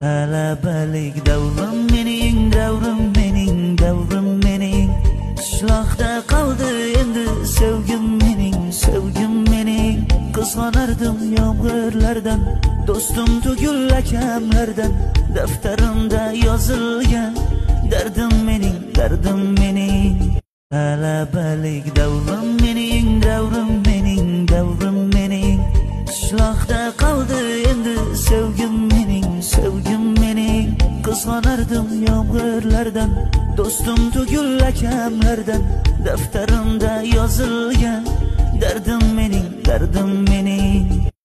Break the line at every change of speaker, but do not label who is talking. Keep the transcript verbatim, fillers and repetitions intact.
Talabalik davrim mening, davrim mening, davrim mening. Qishloqda qoldi endi sevgim mening, sevgim mening. Qizg'onardim yomg'irlardan, do'stim tugul akamlardan. Daftarimda yozilgan dardim mening, dardim mening. Talabalik davrim mening, davrim mening, davrim mening. Qishloqda qoldi endi sevgim mening, sevgim mening. Qizg'onardim yomg'irlardan, do'stim tugul akamlardan. Daftarimda yozilgan dardim mening, dardim mening.